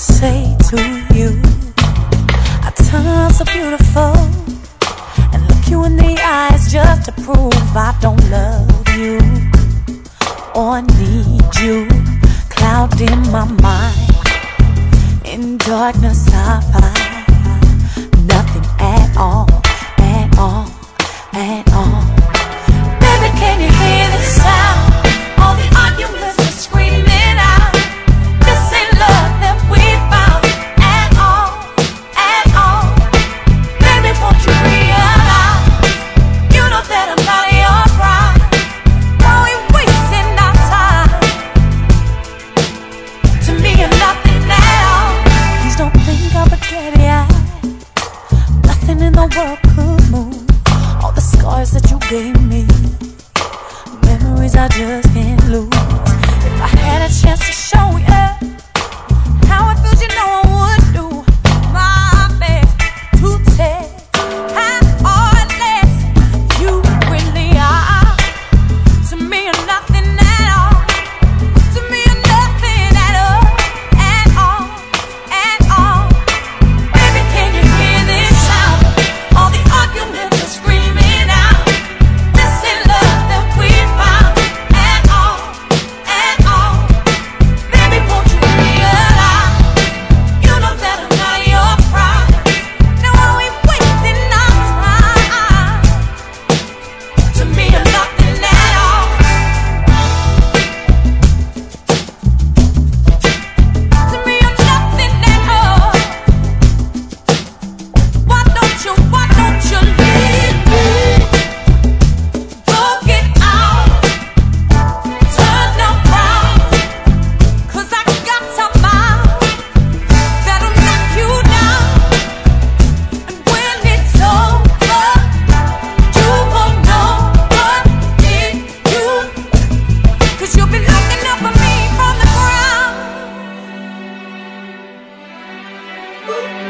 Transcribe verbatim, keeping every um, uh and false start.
say to you, our time's so beautiful, and look you in the eyes just to prove I don't love you or need you. Cloud in my mind, in darkness I find nothing at all, at all, at all. Baby, can you hear the sound? All the arguments are screaming out. This ain't love that we found at all, at all. Baby, won't you realize? You know that I'm not your prize. Why we wasting our time? To me, you're nothing at all. Please don't think I'll forget it. Nothing in the world could move all the scars that you gave me. Memories I just can't lose. If I had a chance to show you how I feel, you know I would do my best to tell how heartless you really are. To me, you're nothing at all. To me, you're nothing at all, at all, at all. Baby, can you hear this sound? All the arguments are screaming out. This ain't love that we found at all, at all. Baby, won't you realize? You know that I'm not your prize. Now why we wasting our time? To me, you're nothing at all. To me, you're nothing at all. Why don't you, why don't you leave me? Go get out, turn around, 'cause I got some mind that'll knock you down. And when it's over, you won't know what hit you, 'cause you'll be looking up at me from the ground.